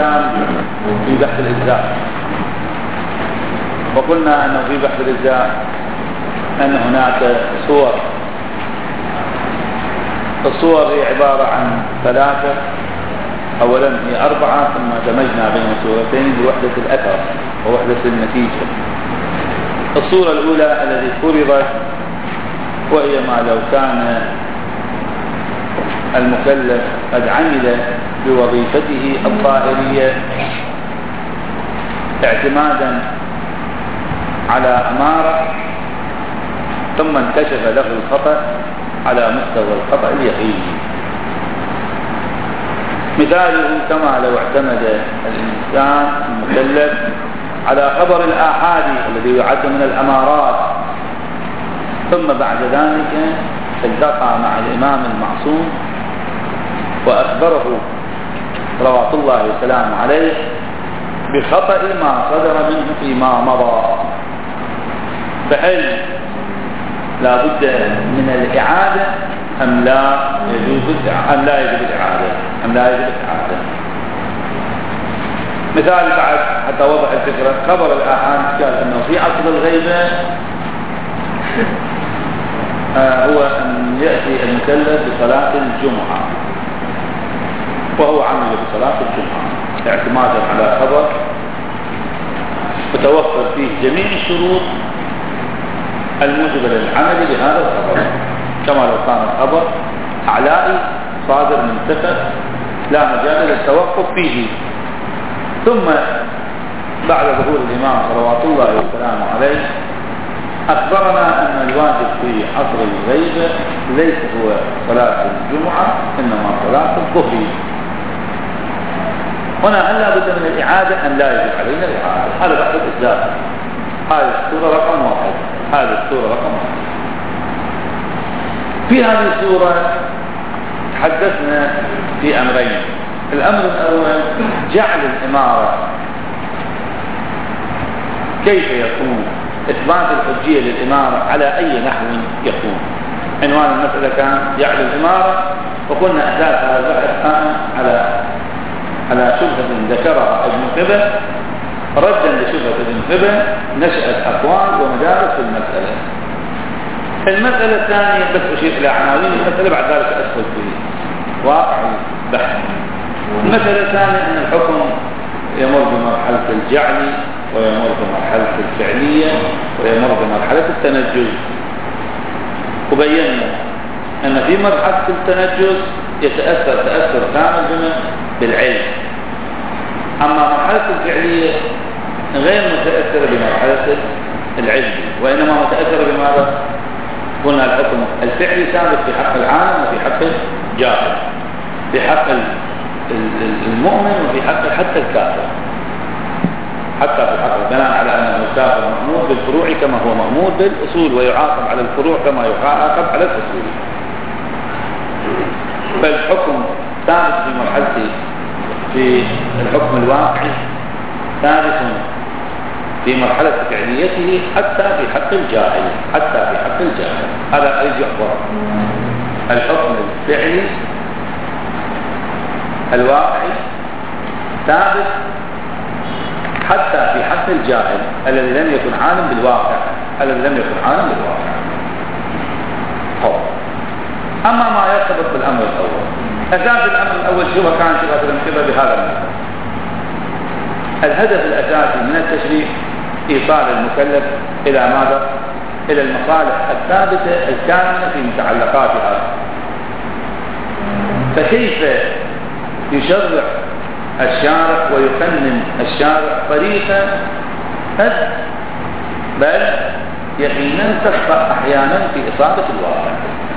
الكلام في بحث الإجزاء، وقلنا أنه في بحث الإجزاء أن هناك صور. الصور هي عبارة عن ثلاثة، أولا هي 4 ثم دمجنا بين الصورتين بوحدة الأثر ووحدة النتيجة. الصورة الأولى التي فرضت وهي ما لو كان المكلف قد عمل بوظيفته الظاهرية اعتمادا على أمارة ثم انكشف له الخطأ على مستوى الخطأ اليقيني. مثاله كما لو اعتمد الإنسان المكلف على خبر الآحاد الذي يعد من الأمارات، ثم بعد ذلك التقى مع الإمام المعصوم وأخبره صلوات الله وسلامه عليه بخطأ ما صدر منه فيما مضى، فهل لا بد من الإعادة أم لا يجوز الإعادة؟ مثال بعد حتى وضح الفكرة، خبر الآحاد قال أنه في عصر الغيبة هو أن يأتي المكلف بصلاة الجمعة، وهو عمل بصلاة الجمعة اعتمادا على خبر وتوفر فيه جميع الشروط الموجبة للعمل بهذا الخبر، كما لو كان الخبر أعلائي صادر من ثقة لا مجال للتوقف فيه. ثم بعد ظهور الإمام صلوات الله وسلامه عليه أخبرنا أن الواجب في عصر الغيبة ليس هو صلاة الجمعة إنما صلاة الظهر. هنا هل لا بد من الإعادة أم لا يجب علينا الإعادة؟ هذا بحث الإجزاء. هذه الصورة رقم 1. في هذه الصورة تحدثنا في أمرين. الأمر الأول جعل الإمارة كيف يكون، إثبات الحجية للإمارة على أي نحو يكون. عنوان المسألة كان جعل الإمارة، وقلنا أساس هذا البحث على شبهة ذكرها ابن قبل ردا لشبهة ابن قبل نشأت أقوال ومدارس في المسألة. المسألة الثانية بس أشير إلى عناوين المسألة بعد ذلك أدخل في واقع البحث. المسألة الثانية أن الحكم يمر بمرحلة الجعل ويمر بمرحلة الفعلية ويمر بمرحلة التنجز، وبينا أن في مرحلة التنجز يتأثر تأثر كامل بالعلم، أما مرحلة الفعلية غير متأثرة بمرحلة العلم، وإنما متأثرة بماذا؟ قلنا الحكم الفعلي ثابت في حق العالم وفي حق الجاهل، في حق المؤمن وفي حق حتى الكافر، حتى في حق البناء على أن الكافر مأمور بالفروع كما هو مأمور بالأصول، ويعاقب على الفروع كما يعاقب على الأصول. فالحكم ثابت في مرحلته في الحكم الواقعي، ثابت في مرحلة فعليته حتى في حق الجاهل، هذا أيضا يعبر الحكم الفعلي الواقعي ثابت حتى في حق الجاهل الذي لم يكن عالم بالواقع، أما ما يرتبط بالأمر الأول، أساس الأمر الأول شبه كان شبهة الانتباه بهذا المثال. الهدف الأساسي من التشريع إيصال المكلف إلى ماذا؟ إلى المصالح الثابتة الكامنة في متعلقاتها. فكيف يشرع الشارع ويقنن الشارع طريقة قد بل يقينا تخطأ أحيانا في إصابة الواقع،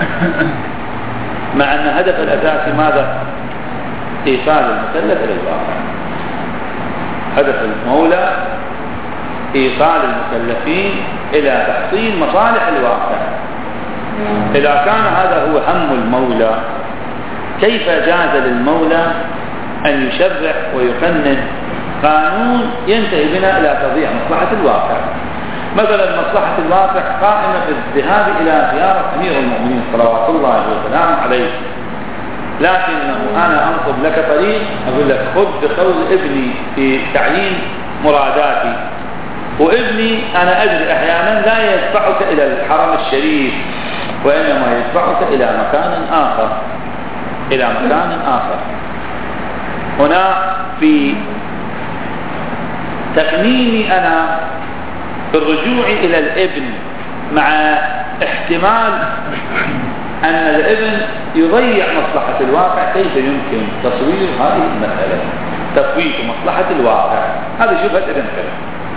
مع أن هدف الأساسي ماذا؟ إيصال المكلف إلى الواقع. هدف المولى إيصال المكلفين إلى تحصيل مصالح الواقع. إذا كان هذا هو هم المولى، كيف جاز للمولى أن يشرع ويقنن قانون ينتهي بنا إلى تضييع مصلحة الواقع؟ مثلا مصلحة الواقع قائمة بالذهاب إلى زيارة أمير المؤمنين صلوات الله وسلامه عليه، لكنه أنا أنصب لك طريق، أقول لك خذ بقول ابني في تعيين مراداتي، وابني أنا أدري أحيانا لا يدفعك إلى الحرم الشريف، وإنما يدفعك إلى مكان آخر، إلى مكان آخر. هنا في تقنيني أنا بالرجوع إلى الابن، مع احتمال أن الابن يضيع مصلحة الواقع، كيف يمكن تصوير هذه المسألة؟ تفويت مصلحة الواقع، هذا شبهة ابن كلام.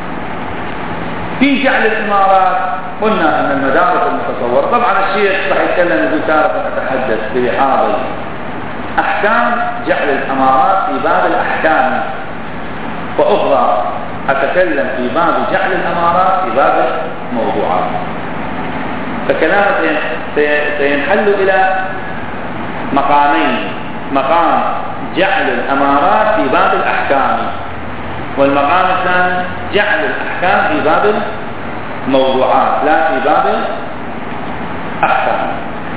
في جعل الإمارات قلنا أن المدارس المتصورة، طبعا الشيخ راح يتكلم يقول تارة أتحدث في حاضر أحكام جعل الإمارات في باب الأحكام، وأخرى أتكلم في باب جعل الإمارات في باب الموضوعات. فكلامه سينحل إلى مقامين: مقام جعل الأمارات في باب الأحكام، والمقام الثاني جعل الأحكام في باب الموضوعات لا في باب الأحكام.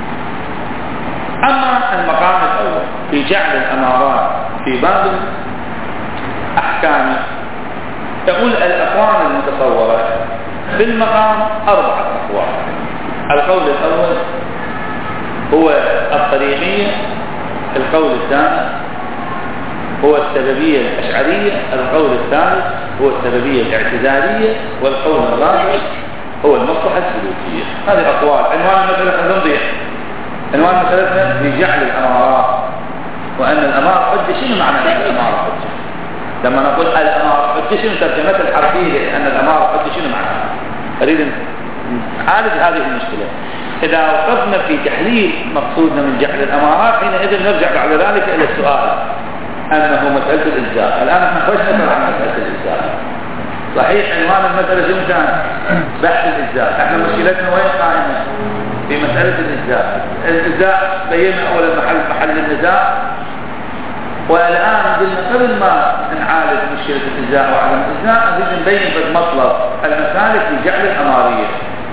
أما المقام الأول في جعل الأمارات في باب الأحكام، يقول الأقوال المتصورة في المقام 4 أقوال. القول الأول هو الطريقية، القول الثاني هو السببية الأشعرية، القول الثالث هو السببية الاعتزالية، والقول الرابع هو المصلحة السلوكية. هذه أقوال. عنوان مسألة نضيع عنوان مسألتنا في جعل الأمارات، وأن الأمارة حجة. شنو معنى أن الأمارة حجة؟ لما نقول الأمارة حجة شنو ترجمتها الحرفية؟ أن الأمارة حجة شنو معناها؟ أريد نعالج هذه المشكلة. إذا وقفنا في تحليل مقصودنا من جعل الأمارات، حينئذ نرجع بعد ذلك إلى السؤال أنه مسألة الإلزام. الآن احنا خشنا عن مسألة الإلزام. صحيح عنوان المسألة شنو كان؟ بحث الإلزام. احنا مشكلتنا وين قائمة؟ في مسألة الإلزام. الإلزام بينا أول محل النزاع، والآن قلنا قبل ما نعالج مشكلة الإلزام وعدم الإلزام نريد نبين بمطلب المسالك في جعل الأمارية.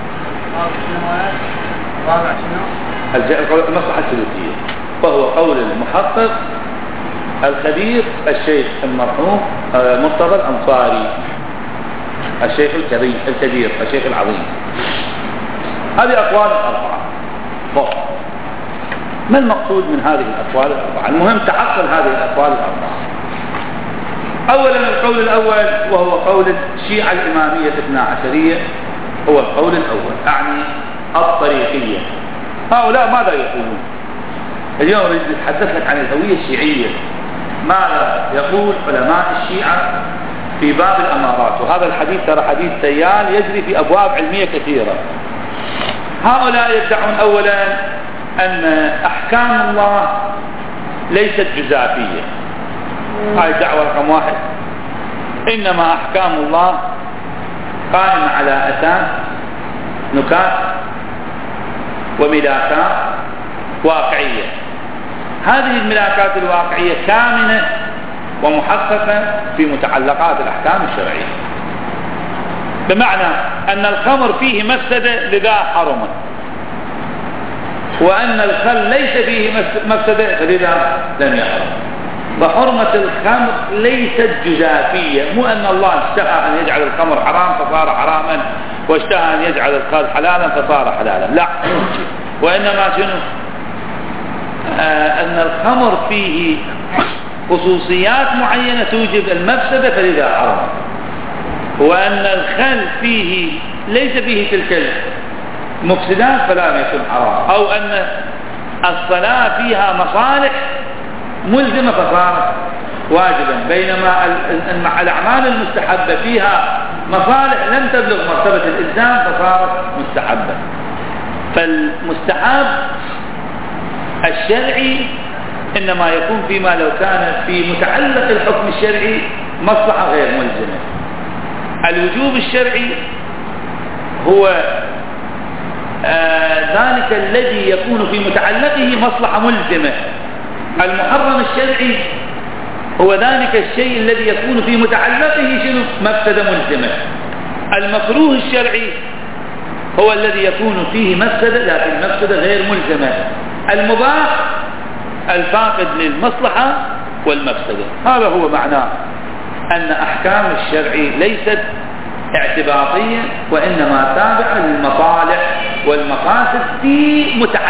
المصلحة السلوكية، وهو قول المحقق الخبير الشيخ المرحوم مرتضى الأنصاري، الشيخ الكبير الشيخ العظيم. هذه أقوال 4. ما المقصود من هذه الأقوال 4؟ المهم تحصل هذه الأقوال 4. أولا القول الأول وهو قول الشيعة الإمامية 12 هو القول الأول، أعني الطريقية. هؤلاء ماذا يقولون؟ اليوم نريد نتحدث لك عن الهوية الشيعية. ماذا يقول علماء الشيعة في باب الأمارات؟ وهذا الحديث ترى حديث سيال يجري في أبواب علمية كثيرة. هؤلاء يدعون أولا أن أحكام الله ليست جزافية. هذه الدعوة رقم 1. إنما أحكام الله قائمة على أساس نكات وملاكات واقعية. هذه الملاكات الواقعية كامنة ومحققة في متعلقات الأحكام الشرعية، بمعنى أن الخمر فيه مفسدة لذا حرمت، وأن الخل ليس فيه مفسدة فلذا لم يحرم. فحرمة الخمر ليست جزافية، مو أن الله اشتهى أن يجعل الخمر حرام فصار حراما، واشتهى أن يجعل الخل حلالا فصار حلالا، لا. وإنما شنو؟ أن الخمر فيه خصوصيات معينة توجب المفسدة فلذا حرم، وأن الخل فيه ليس فيه تلك المفسدات فلا يكون حرام، أو أن الصلاة فيها مصالح ملزمة فصارت واجبا، بينما الأعمال المستحبة فيها مصالح لم تبلغ مرتبة الإلزام فصارت مستحبة. فالمستحب الشرعي إنما يكون فيما لو كان في متعلق الحكم الشرعي مصلحة غير ملزمة. الوجوب الشرعي هو ذلك الذي يكون في متعلقه مصلحة ملزمة. المحرم الشرعي هو ذلك الشيء الذي يكون في متعلقه شنو؟ مفسدة ملزمة. المكروه الشرعي هو الذي يكون فيه مفسدة لكن مفسدة غير ملزمة. المباح الفاقد للمصلحة والمفسدة. هذا هو معناه أن أحكام الشرع ليست اعتباطية، وإنما تابعة للمصالح والمقاصد في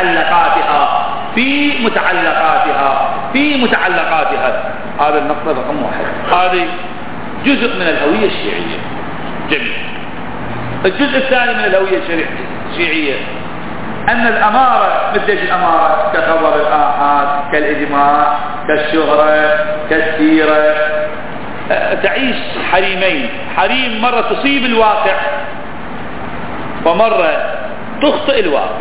متعلقاتها. هذا النقطة رقم 1. هذه جزء من الهوية الشيعية. جميل. الجزء الثاني من الهوية الشيعية أن الأمارة مثل الأمارة كخبر الآحاد، كالإجماع، كالشهرة، كالسيرة، تعيش حريمين. حريم مرة تصيب الواقع ومرة تخطئ الواقع.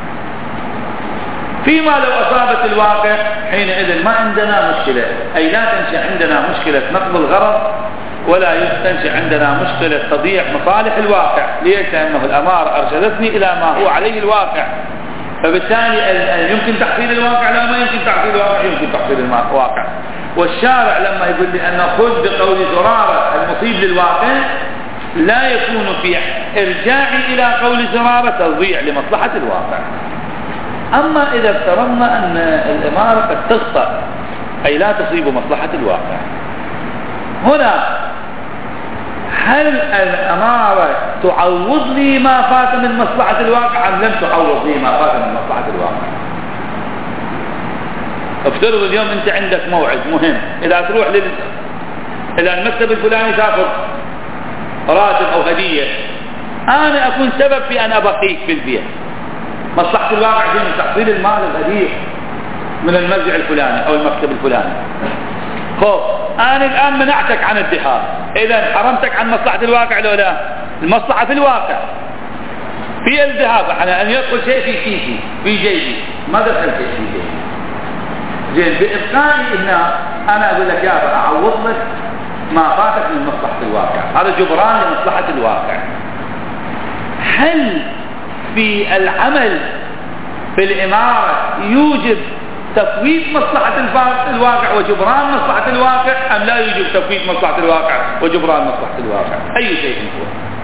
فيما لو أصابت الواقع حينئذ ما عندنا مشكلة، أي لا تنشأ عندنا مشكلة نقض الغرض، ولا تنشأ عندنا مشكلة تضييع مصالح الواقع. ليش؟ لأنه الأمارة أرشدتني إلى ما هو عليه الواقع، فبالتالي يمكن تحصيل الواقع؟ لا، ما يمكن تحصيل الواقع، يمكن تحصيل الواقع. والشارع لما يقول لي أن خذ بقول زرارة المصيب للواقع، لا يكون في إرجاعي إلى قول زرارة تضييع لمصلحة الواقع. أما إذا افترضنا أن الإمارة قد تخطأ، أي لا تصيب مصلحة الواقع، هنا هل الأمارة تعوض لي ما فات من مصلحة الواقع أم لم تعوض لي ما فات من مصلحة الواقع؟ افترض اليوم أنت عندك موعد مهم، إذا تروح إلى المكتب الفلاني تأخذ راتب أو هدية، أنا أكون سبب في أن أبقيك في البيت. مصلحة الواقع في تحصيل المال الهدية من المرجع الفلاني أو المكتب الفلاني. أنا الآن منعتك عن الدهاء، إذا حرمتك عن مصلحة الواقع لو لا؟ المصلحة في الواقع في الذهاب، على أن يدخل شيء في كيسي في جيبي، ما دخل شيء في جيبي. زين، بإبقائي هنا أنا أقول لك يا أبا أعوض لك ما فاتك من مصلحة الواقع، هذا جبران لمصلحة الواقع. هل في العمل في الإمارة يوجب تفويت مصلحة الواقع وجبران مصلحة الواقع، أم لا يوجب تفويت مصلحة الواقع وجبران مصلحة الواقع؟ أي شيء هو.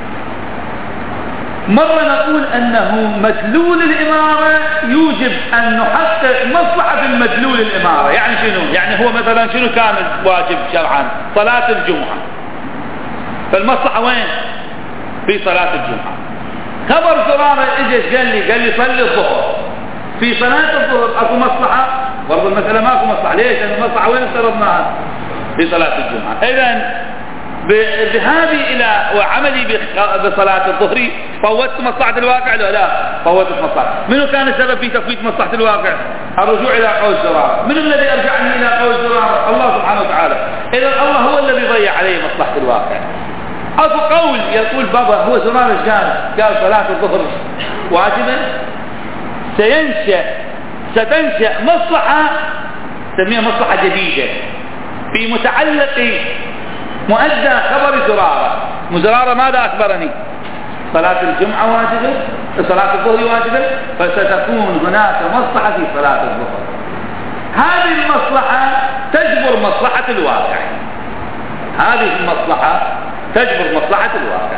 مرة نقول أنه مدلول الإمارة يوجب أن نحقق مصلحة المدلول الإمارة. يعني شنو؟ يعني هو مثلا شنو كان واجب شرعا؟ صلاة الجمعة. فالمصلحة وين؟ في صلاة الجمعة. خبر زرارة اجت قال لي صلي الظهر. في صلاة الظهر اكو مصلحة؟ برضو المسألة ما اكو مصلحة. ليش؟ لأن المصلحة وين افترضناها؟ في صلاة الجمعة. إذن بذهابي إلى وعملي بصلاة الظهر فوتت مصلحة الواقع ولا لا؟ فوتت مصلحة. منو كان السبب في تفويت مصلحة الواقع؟ الرجوع إلى قول زرارة. من الذي أرجعني إلى قول زرارة؟ الله سبحانه وتعالى. إذن الله هو الذي ضيع عليه مصلحة الواقع. أكو قول يقول بابا هو زرارة قال صلاة الظهر واجبة، ستنشأ مصلحة تسميها مصلحة جديدة في متعلق مؤدى خبر زرارة ماذا أخبرني؟ صلاة الجمعة واجبة، صلاة الظهر واجبة، فستكون هناك مصلحة في صلاة الظهر. هذه المصلحة تجبر مصلحة الواقع. هذه المصلحة تجبر مصلحة الواقع.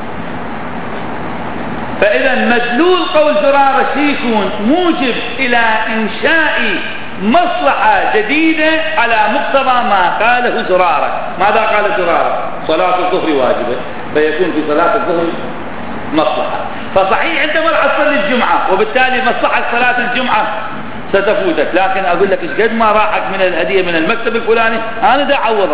فإذا مدلول قول زرارة يكون موجب إلى إنشاء مصلحة جديدة على مقتضى ما قاله زرارة. ماذا قال زرارة؟ صلاة الظهر واجبة، فيكون في صلاة الظهر مصلحة. فصحيح أنت ما راح تصلي الجمعة، وبالتالي مصلحة صلاة الجمعة ستفوتك، لكن أقول لك إيش قد ما راحك من الهدية من المكتب الفلاني أنا دا أعوضك.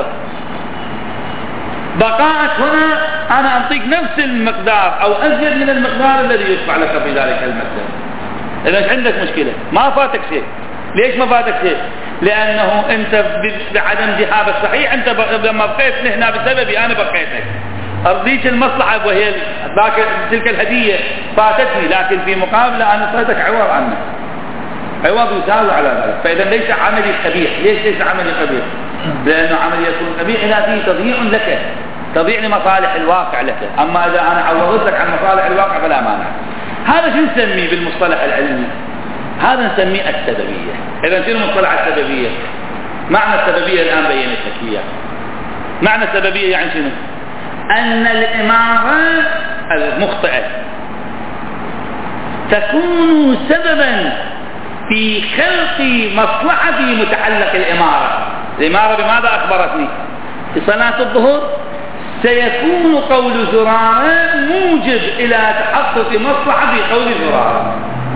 بقاءك هنا أنا أعطيك نفس المقدار أو أزيد من المقدار الذي يدفع لك في ذلك المكتب. إذا عندك مشكلة، ما فاتك شيء. ليش ما فاتك شيء؟ لأنه أنت بعدم ذهاب الصحيح، أنت لما بقيتني هنا بسببي أنا بقيتك، أرضيك المصلحة وهي تلك الهدية فاتتني، لكن في مقابلة أنا أعطيتك عوض عنك، عوض يساوي على ذلك. فإذا ليس عملي قبيح. ليس عملي قبيح؟ لأنه عملي يكون قبيح إذا فيه تضييع لك، تضيع لمصالح الواقع لك. أما إذا أنا عوضت لك عن مصالح الواقع فلا مانع. هذا شو نسميه بالمصطلح العلمي؟ هذا نسميه السببية. إذا شنو مصطلح السببية؟ معنى السببية الآن بينت لك إياه. معنى السببية يعني شنو؟ أن الإمارة المخطئة تكون سببا في خلق مصلحة متعلق الإمارة بماذا أخبرتني؟ في صلاة الظهر سيكون قول زرارة موجب إلى تحقق مصلحة في قول زرارة،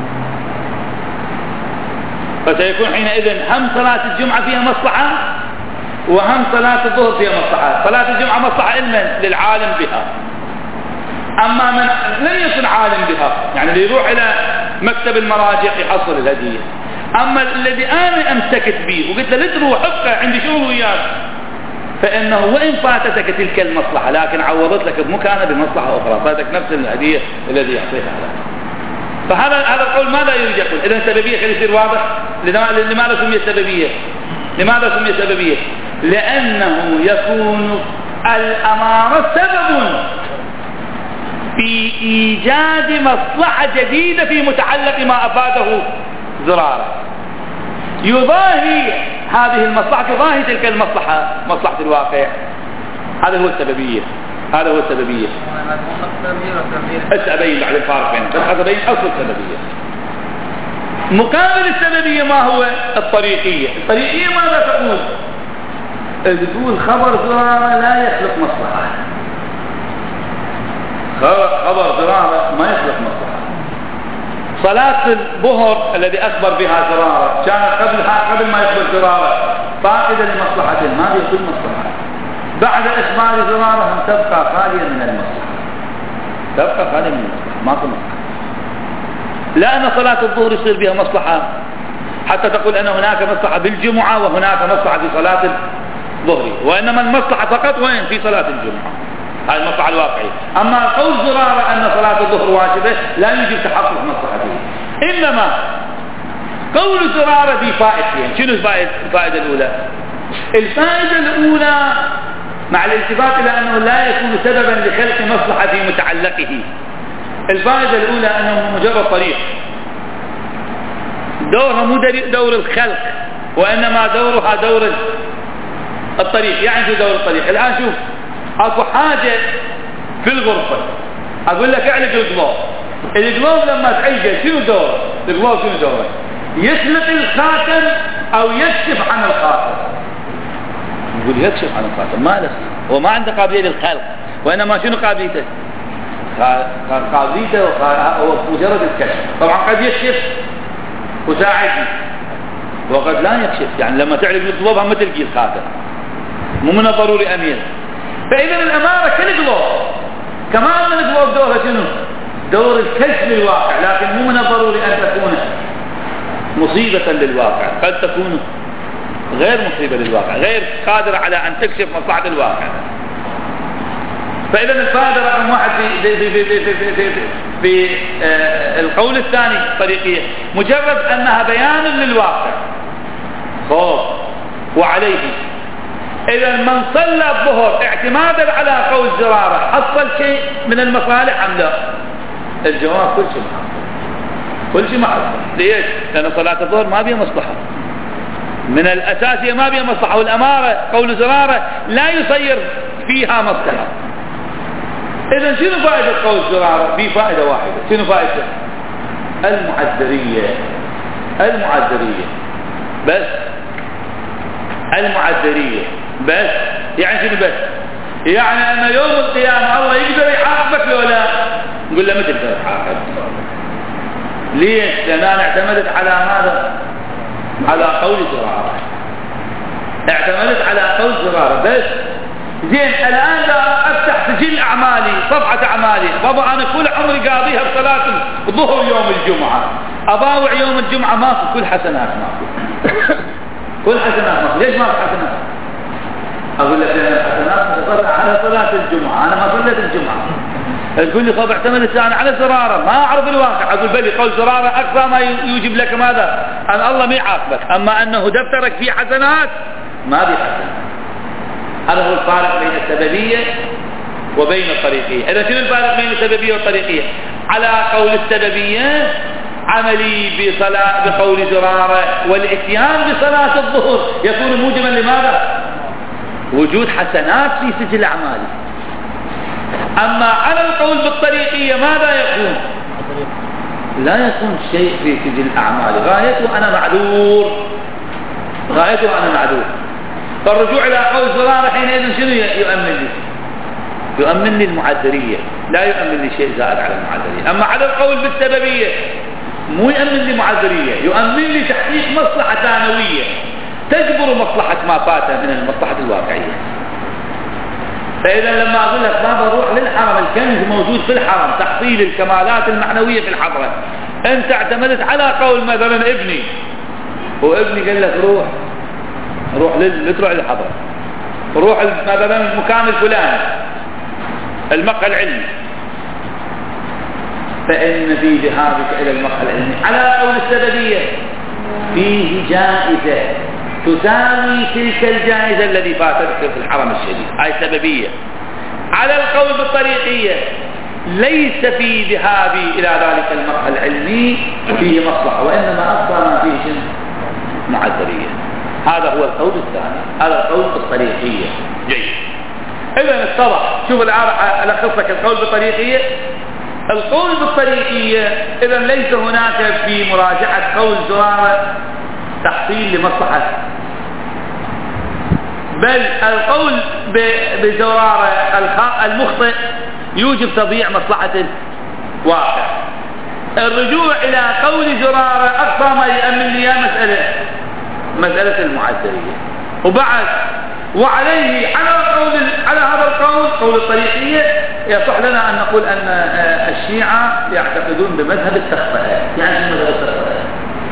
فسيكون حينئذ هم صلاة الجمعة فيها مصلحة وهم صلاة الظهر فيها مصلحة. صلاة الجمعة مصلحة علما للعالم بها، أما من لم يكن عالم بها يعني اللي يروح إلى مكتب المراجع يحصل الهدية، أما الذي أنا أمسكت به وقلت له لا تروح ابقى عندي شغل وياك، فإنه وإن فاتتك تلك المصلحة لكن عوضت لك بمكانها بمصلحة أخرى، فاتك نفس الهدية الذي يعطيها لك. فهذا القول ماذا يريد يقول؟ إذا السببية خلي يصير واضح. لماذا سميت سببية؟ لماذا سميت سببية؟ لأنه يكون الأمارة سبب في إيجاد مصلحة جديدة في متعلق ما أفاده زرارة، يضاهي هذه المصلحة تضاهي تلك المصلحة مصلحة الواقع. هذا هو السببية. أبين بعد الفارق بينهم، بس أبين أصل السببية. مقابل السببية ما هو؟ الطريقية ماذا تقول؟ تقول خبر زرارة لا يخلق مصلحة، خبر زرارة ما يخلق مصلحة. صلاة الظهر الذي أخبر بها زرارة كانت قبل ما يخبر زرارة فائدة لمصلحة ما بيكون مصلحة، بعد إخبار زرارة تبقى خالية من المصلحة، ما في مصلحة. لا أن صلاة الظهر يصير بها مصلحة حتى تقول أن هناك مصلحة بالجمعة وهناك مصلحة في صلاة الظهر، وإنما المصلحة فقط وين؟ في صلاة الجمعة، هذه المصلحة الواقعية. أما قول زرارة أن صلاة الظهر واجبة لا يجب تحقق مصلحته، إنما قول زرارة في فائدتين. شنو الفائدة الأولى؟ الفائدة الأولى مع الالتفات إلى أنه لا يكون سببا لخلق مصلحة في متعلقه. الفائدة الأولى أنه مجرد طريق، دورها مو دور الخلق وإنما دورها دور الطريق. يعني شو دور الطريق؟ الآن شوف أكو حاجة في الغرفة، أقول لك اعلق الجلوب لما تعيجه شنو دوره؟ الجلوب شنو دوره؟ يخلق الخاتم أو يكشف عن الخاتم. يقول يكشف عن الخاتم، ما له، هو ما عنده قابلية للخلق، وإنما شنو قابليته؟ قابليته هو مجرد الكشف. طبعا قد يكشف وساعدني وقد لا يكشف، يعني لما تعلق الجلوب هم تلقي الخاتم، مو من الضروري أمير. فإذا الأمارة كالجلوب، كما أن الجلوب دورها شنو؟ دور الكشف للواقع، لكن مو من الضروري أن تكون مصيبة للواقع، قد تكون غير مصيبة للواقع، غير قادرة على أن تكشف مصلحة الواقع. فإذا الفائدة رقم واحد في القول الثاني طريقية، مجرد أنها بيان للواقع خوف وعليه. إذا من صلى الظهر اعتمادا على قول زرارة حصل شيء من المصالح أم لا؟ الجواب كل شيء محصل. ليش؟ لأن صلاة الظهر ما بيها مصلحة من الأساسية، ما بيها مصلحة، والأمارة قول زرارة لا يصير فيها مصلحة. إذا شنو فائدة قول زرارة؟ في فائدة واحدة. شنو فائدة؟ المعذرية بس. المعذرية بس يعني شنو بس؟ يعني أن يوم القيامة الله يقدر يحاسبك لو لا؟ نقول له ما تقدر تحاسب. ليش؟ لأن أنا اعتمدت على ماذا؟ على قول زرارة. اعتمدت على قول زرارة بس. زين الآن لا أفتح سجل أعمالي، صفحة أعمالي، بابا أنا كل عمري قاضيها بصلاة الظهر يوم الجمعة، أباوع يوم الجمعة ماكو، كل حسنات ماكو. كل حسنات ماكو. ليش ماكو حسنات؟ أقول لك أنا الحسنات على صلاة الجمعة، أنا ما صليت الجمعة. تقول لي طب اعتمدت أنا على زرارة، ما أعرف الواقع. أقول بلي قول زرارة أقصى ما يوجب لك ماذا؟ أن الله ما يعاقبك، أما أنه دفترك فيه حسنات ما بي حسنات. هذا هو الفارق بين السببية وبين الطريقية. إذا شنو الفارق بين السببية والطريقية؟ على قول السببية عملي بقول زرارة والاتيان بصلاة الظهر يكون موجبا لماذا؟ وجود حسنات في سجل أعمالي. أما على القول بالطريقية ماذا يكون؟ لا يكون شيء في سجل الأعمال غايته أنا معذور، غايته أنا معذور. فالرجوع إلى قول زرارة حينئذ شنو يؤمن لي؟ يؤمن لي المعذرية، لا يؤمن لي شيء زائد على المعذرية. أما على القول بالسببية مو يؤمن لي معذرية، يؤمن لي تحقيق مصلحة ثانوية تجبر مصلحة ما فات من المصلحة الواقعية. فإذا لما أقول لك ما بروح للحرم، الكنز موجود في الحرم، تحصيل الكمالات المعنوية في الحضرة، أنت اعتمدت على قول مثلا ابني، وابني قال لك روح تروح للحضرة، روح مثلا المكان الفلاني المقهى العلمي، فإن في ذهابك إلى المقهى العلمي على قول السببية فيه جائزة تساوي تلك الجائزة التي فاتتك في الحرم الشريف، هاي سببية. على القول بالطريقية ليس في ذهابي إلى ذلك المقهى العلمي فيه مصلحة، وإنما أكثر ما فيه شنو؟ معذرية. هذا هو القول الثاني، هذا القول بالطريقية. جيد، إذا اتضح. شوف الآن ألخص لك القول بالطريقية. القول بالطريقية إذا ليس هناك في مراجعة قول زرارة تحصيل لمصلحة، بل القول بزرارة المخطئ يوجب تضييع مصلحة الواقع. الرجوع إلى قول زرارة أقصى ما يأمن لي مسألة المعذرية. وبعد وعليه على هذا القول قول الطريقية يصح لنا أن نقول أن الشيعة يعتقدون بمذهب التخطئة. يعني مذهب التخطئة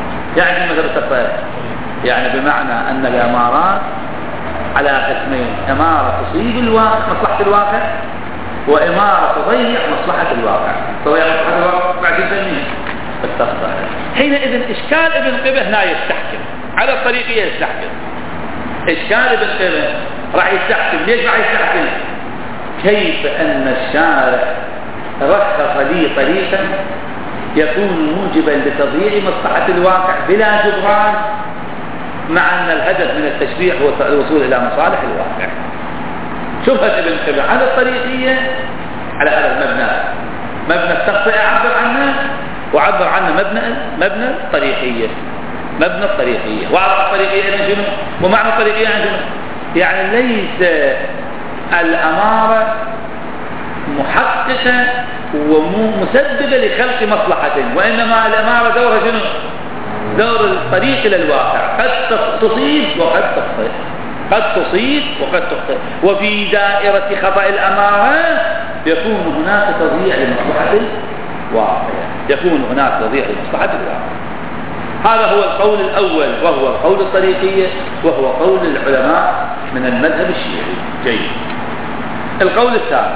يعني بمعنى أن الأمارات على قسمين: إمارة تصيب مصلحة الواقع، وإمارة تضيع مصلحة الواقع. تضيع مصلحة الواقع بعد نسميه التخطئة. حينئذ إشكال ابن قبه هنا يستحكم على الطريقية، يستحكم إشكال ابن قبه راح يستحكم. ليش راح يستحكم؟ كيف أن الشارع رخص لي طريقا يكون موجبا لتضييع مصلحة الواقع بلا جبران، مع أن الهدف من التشريع هو الوصول إلى مصالح الواقع. شبهة ابن قبه على الطريقية على هذا المبنى، مبنى التخطئة عبر عنه، وعبر عنه مبنى الطريقية. مبنى الطريقية وعبر الطريقية إذن شنو؟ ومعنى الطريقية يعني شنو؟ يعني ليس الأمارة محققة ومسببة لخلق مصلحة، وإنما الأمارة دورها شنو؟ دور الطريق إلى الواقع، قد تصيب وقد تخطئ، قد تصيب وقد تخطئ. وفي دائرة خطأ الأمارة يكون هناك تضييع لمصلحة الواقع، يكون هناك تضييع لمصلحة الواقع. هذا هو القول الأول، وهو القول الطريقية، وهو قول العلماء من المذهب الشيعي. جيد. القول الثاني،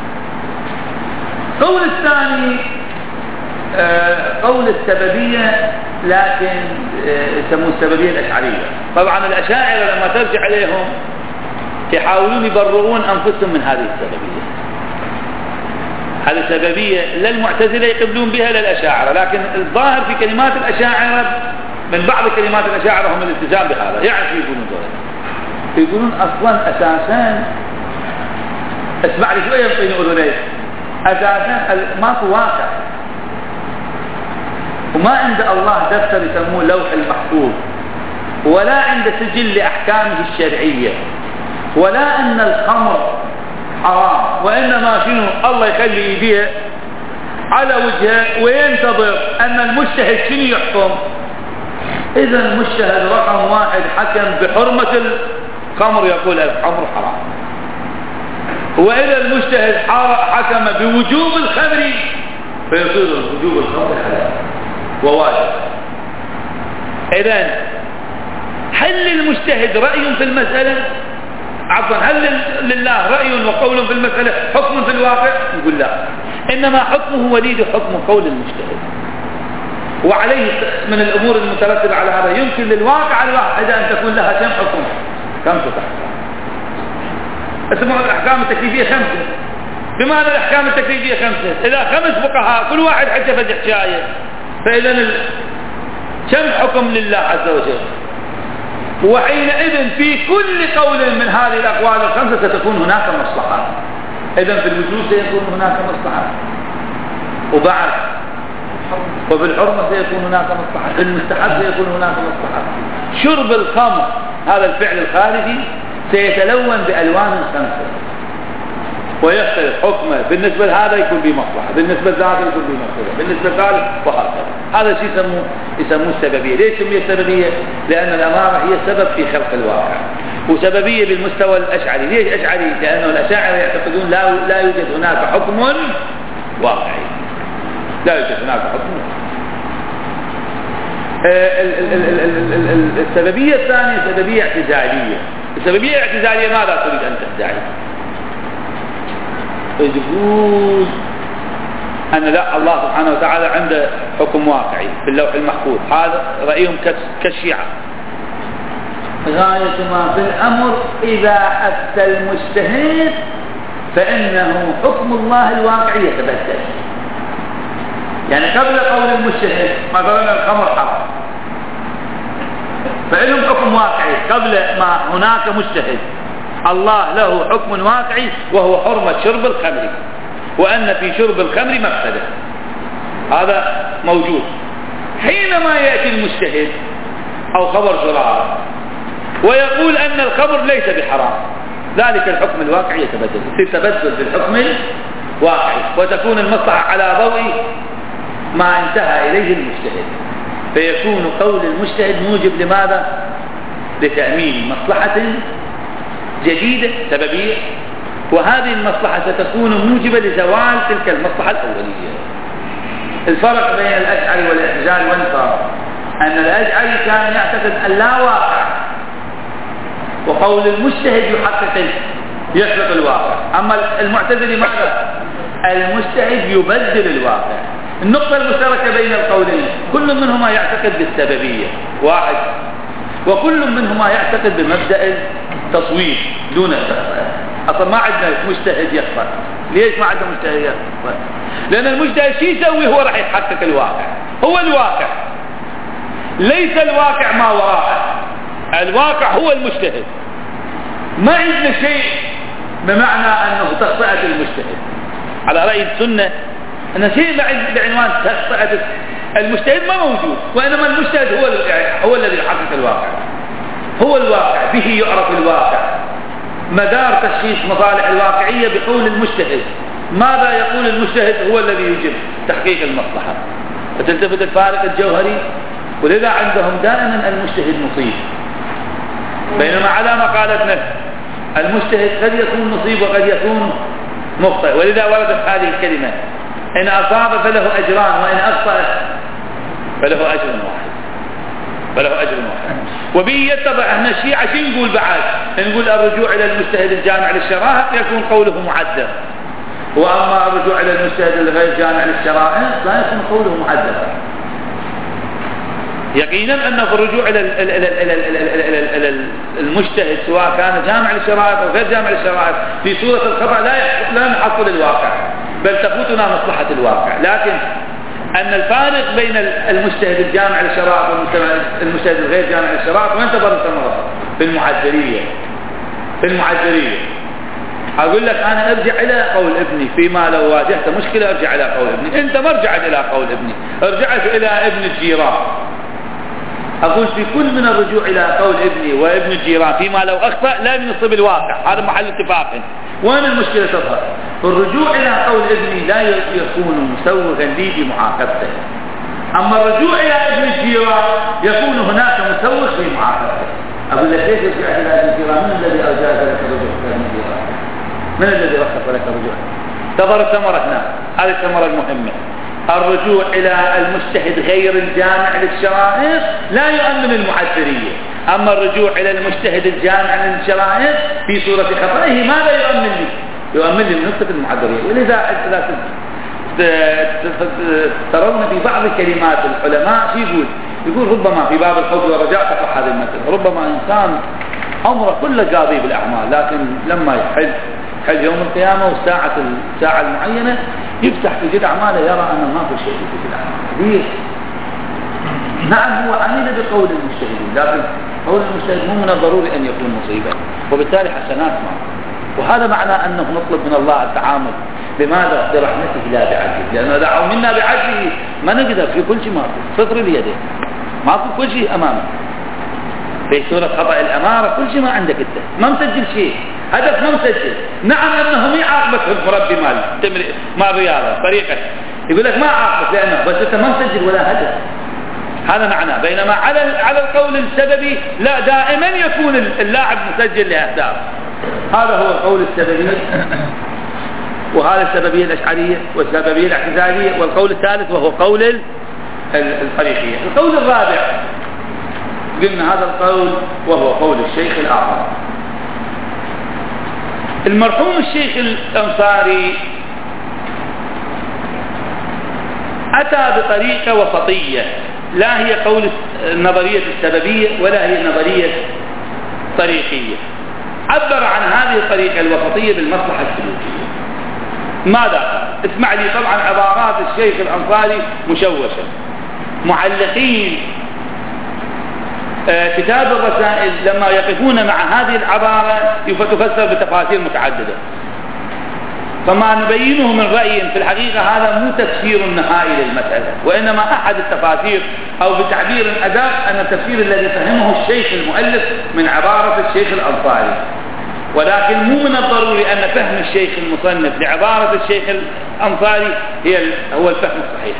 القول الثاني قول السببية، لكن يسموه السببية الأشعرية. طبعا الأشاعرة لما ترجع إليهم يحاولون يبررون أنفسهم من هذه السببية. هذه السببية لا المعتزلة يقبلون بها لا الأشاعرة، لكن الظاهر في كلمات الأشاعرة، من بعض كلمات الأشاعرة هم الالتزام بهذا. يعني يقولون دولة، يقولون أصلا أساسا، اسمع لي شوية يقولون ليش أساسا ماكو واقع، وما عند الله دفتر يسموه لوح المحفوظ، ولا عند سجل لأحكامه الشرعية، ولا أن الخمر حرام، وإنما شنو الله يخلي يبيع على وجهه وينتظر أن المجتهد شنو يحكم. إذا المجتهد رقم واحد حكم بحرمة الخمر يقول الخمر حرام، وإذا المجتهد حكم بوجوب الخمر فيصير وجوب الخمر حلال وواجب. إذن هل للمجتهد رأي في المسألة؟ عفوا، هل لله رأي وقول في المسألة حكم في الواقع؟ نقول لا، إنما حكمه وليد حكم قول المجتهد. وعليه من الأمور المترتبة على هذا يمكن للواقع الواحدة أن تكون لها كم حكم؟ 5 أحكام. اسمها الأحكام التكليفية 5. بمعنى الأحكام التكليفية 5، إذا 5 فقهاء كل واحد حجة حكاية، فإذا كم حكم لله عز وجل؟ وحينئذ في كل قول من هذه الأقوال ال5 ستكون هناك مصلحة. إذن في الوجود سيكون هناك مصلحة. وبعد وفي الحرمة سيكون هناك مصلحة، في المستحب سيكون هناك مصلحة. شرب الخمر هذا الفعل الخارجي سيتلون بألوان خمسة ويختلف حكمه، بالنسبة لهذا يكون به مصلحة، بالنسبة لذاك يكون به مصلحة، بالنسبة لذلك وهكذا. هذا شيء يسموه السببية. ليش سمي السببية؟ لأن الأمارة هي السبب في خلق الواقع، وسببية بالمستوى الأشعري. ليش أشعري؟ لأنه الأشاعرة يعتقدون لا يوجد هناك حكم واقعي، لا يوجد هناك حكم واقعي. السببية الثانية سببية اعتزالية. السببية الاعتزالية ماذا تريد أن تدعي؟ يقول أن لا، الله سبحانه وتعالى عنده حكم واقعي في اللوح المحفوظ. هذا رأيهم كالشيعة. غاية ما في الأمر إذا أفتى المجتهد فإنه حكم الله الواقعي يتبدل. يعني قبل قول المجتهد مثلا الخمر حرام، فإنهم حكم واقعي قبل ما هناك مجتهد. الله له حكم واقعي وهو حرمة شرب الخمر، وأن في شرب الخمر مفسدة، هذا موجود. حينما يأتي المجتهد أو خبر شرارة ويقول أن الخمر ليس بحرام، ذلك الحكم الواقعي يتبدل، يصير تبدل بالحكم الواقعي، وتكون المصلحة على ضوء ما انتهى إليه المجتهد، فيكون قول المجتهد موجب لماذا؟ لتأمين مصلحة جديدة سببية، وهذه المصلحة ستكون موجبة لزوال تلك المصلحة الأولية. الفرق بين الأشعري والاعتزال والنصارى أن الأشعري كان يعتقد أن لا واقع، وقول المجتهد يحقق يخلق الواقع. أما المعتزلي ماذا؟ المجتهد يبدل الواقع. النقطة المشتركة بين القولين كل منهما يعتقد بالسببية واحد، وكل منهما يعتقد بمبدأ التصويب دون التخطئة. أصلا ما عندنا مجتهد يخطئ. ليش ما عندنا مجتهد يخطئ؟ لأن المجتهد شيء يسوي؟ هو راح يحقق الواقع، هو الواقع، ليس الواقع ما وراءه، الواقع هو المجتهد. ما عندنا شيء بمعنى أنه تخطئة المجتهد على رأي السنة، أن شيء بعنوان تخطئة المجتهد ما موجود، وإنما المجتهد هو الذي يحقق الواقع، هو الواقع، به يعرف الواقع. مدار تشخيص مصالح الواقعية بقول المجتهد. ماذا يقول المجتهد هو الذي يجب تحقيق المصلحة، فتلتفت الفارق الجوهري. ولذا عندهم دائما المجتهد مصيب، بينما على مقالتنا المجتهد قد يكون مصيب وقد يكون مخطئ. ولذا وردت هذه الكلمة: إن أصاب فله أجران، وإن أخطأ فله أجر واحد. وبه يتضح أن الشيعة شو نقول بعد؟ نقول الرجوع إلى المجتهد الجامع للشرائع يكون قوله معدل، وأما الرجوع إلى المجتهد الغير جامع للشرائع لا يكون قوله معدل. يقينا أن في الرجوع إلى المجتهد سواء كان جامع للشرائع أو غير جامع للشرائع في صورة الخطأ لا نحصل الواقع، بل تفوتنا مصلحة الواقع. لكن أن الفارق بين المجتهد الجامع للشرائع والمجتهد الغير جامع للشرائع وين تظهر الثمرة؟ في المعذرية. أقول لك أنا أرجع إلى قول ابني فيما لو واجهت مشكلة، أرجع إلى قول ابني. أنت ما رجعت إلى قول ابني، رجعت إلى ابن الجيران. أقول في كل من الرجوع إلى قول ابني وابن الجيران فيما لو أخطأ لا ينصب الواقع، هذا محل اتفاق. وين المشكلة تظهر؟ الرجوع إلى قول ابني لا يكون مسوغا لي بمعاقبته، أما الرجوع إلى ابن الجيران يكون هناك مسوغ في معاقبته. أقول لك ليش رجعت إلى ابن الجيران؟ من الذي أوجاز لك الرجوع إلى ابن الجيران؟ من الذي رخص لك الرجوع؟ تظهر الثمرة هنا، هذه الثمرة المهمة. الرجوع إلى المجتهد غير الجامع للشرائع لا يؤمن المعذرية، أما الرجوع إلى المجتهد الجامع للشرائع في صورة خطئه ماذا يؤمن لي؟ يؤمن لي نقطة المعذرية. ولذا ترون في بعض كلمات العلماء يقول ربما في باب الخوف والرجاء تصح هذه المسألة. ربما إنسان عمره كله قاضي بالأعمال، لكن لما يحل يوم القيامة والساعة المعينة يفتح في جد أعماله يرى أنه ما في شيء في جد أعماله. ليش؟ نعم هو عمل بقول المجتهدين، لكن قول المجتهد مو من الضروري أن يكون مصيبا، وبالتالي حسنات معه. وهذا معنى أنه نطلب من الله التعامل. لماذا؟ برحمته لا بعدله، لأنه دعوا منا بعدله ما نقدر في كل شيء، ماكو صفر بيده، ماكو كل شيء أمامه. في سورة خطأ الأمارة كل شيء ما عندك أنت، ما مسجل شيء، هدف ما مسجل. نعم أنه ما يعاقبك المربي مال رياضة طريقة، يقول لك ما عاقبك لأنه بس أنت ما مسجل ولا هدف. هذا معناه. بينما على القول السببي لا، دائما يكون اللاعب مسجل لأهداف. هذا هو القول السببي، وهذا السببية الأشعرية والسببية الاعتزالية. والقول الثالث وهو قول الطريقية. القول الرابع قلنا هذا القول وهو قول الشيخ الأعظم. المرحوم الشيخ الأنصاري أتى بطريقة وسطية، لا هي قول النظرية السببية ولا هي نظرية طريقية. عبر عن هذه الطريقة الوسطية بالمصلحة السلوكية. ماذا؟ اسمع لي. طبعا عبارات الشيخ الأنصاري مشوشة. معلقين كتاب الرسائل لما يقفون مع هذه العبارة تفسر بتفاسير متعددة، فما نبينه من رأي في الحقيقة هذا مو تفسير نهائي للمسألة، وإنما أحد التفاسير أو بتعبير أدق أن التفسير الذي فهمه الشيخ المؤلف من عبارة الشيخ الأنصاري. ولكن مو من الضروري أن فهم الشيخ المصنف لعبارة الشيخ الأنصاري هو الفهم الصحيح،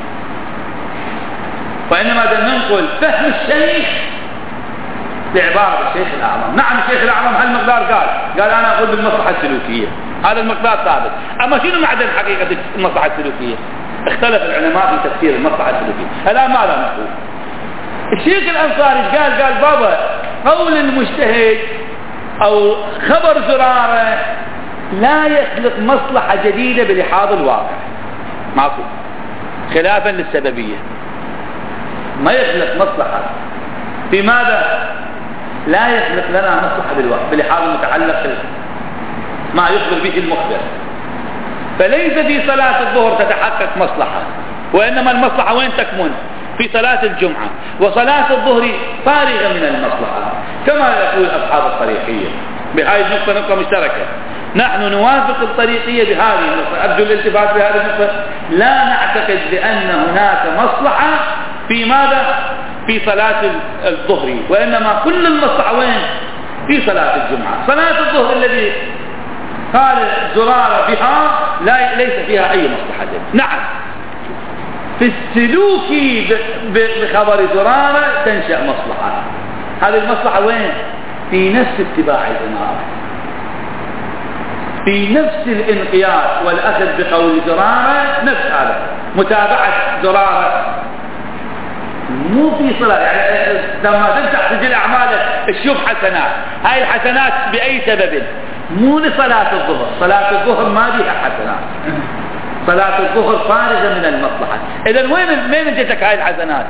وإنما ننقل فهم الشيخ لعبارة الشيخ الأعظم. نعم الشيخ الأعظم هالمقدار قال أنا أقول بالمصلحة السلوكية، هذا المقدار ثابت. أما شنو معدن حقيقة المصلحة السلوكية؟ اختلف العلماء في تفسير المصلحة السلوكية. الآن ماذا نقول؟ الشيخ الأنصاري قال بابا قول المجتهد أو خبر زرارة لا يخلق مصلحة جديدة بلحاظ الواقع، ماكو، خلافا للسببية. ما يخلق مصلحة في ماذا؟ لا يخلق لنا مصلحة بلحاظ المتعلق ما يخبر به المخبر. فليس في صلاة الظهر تتحقق مصلحة، وإنما المصلحة وين تكمن؟ في صلاة الجمعة. وصلاة الظهر فارغة من المصلحة كما يقول أصحاب الطريقية. بهذه النقطة نقطة مشتركة، نحن نوافق الطريقية بهذه النقطة. أرجو الالتفات بهذه النقطة. لا نعتقد بأن هناك مصلحة في ماذا؟ في صلاة الظهر، وإنما كل المصلحة وين؟ في صلاة الجمعة. صلاة الظهر الذي قال زرارة بها ليس فيها أي مصلحة. نعم في السلوك بخبر زرارة تنشأ مصلحة. هذه المصلحة وين؟ في نفس اتباع الإمارة، في نفس الانقياد والأخذ بقول زرارة، نفس هذا متابعة زرارة. مو في صلاة، يعني لما تفتح سجل أعمالك تشوف حسنات، هاي الحسنات بأي سبب؟ مو لصلاة الظهر. صلاة الظهر ما بيها حسنات، صلاة الظهر فارغة من المصلحة. إذن وين جتك هاي الحسنات؟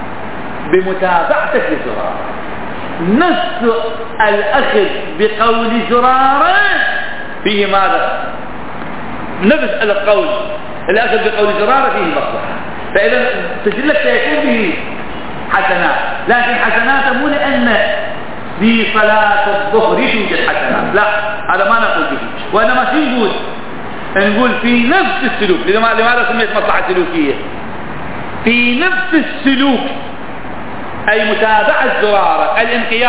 بمتابعتك لزرارة. نفس الأخذ بقول زرارة فيه ماذا؟ نفس القول الأخذ بقول زرارة فيه مصلحة. فإذا سجلك سيكون به حسنات، لكن حسنات مو لأن في صلاة الظهر يوجد حسنات، لا، هذا ما نقول به. وإنما شو نقول في نفس السلوك. لماذا سميت مصلحة سلوكية؟ في نفس السلوك، أي متابعة زرارة،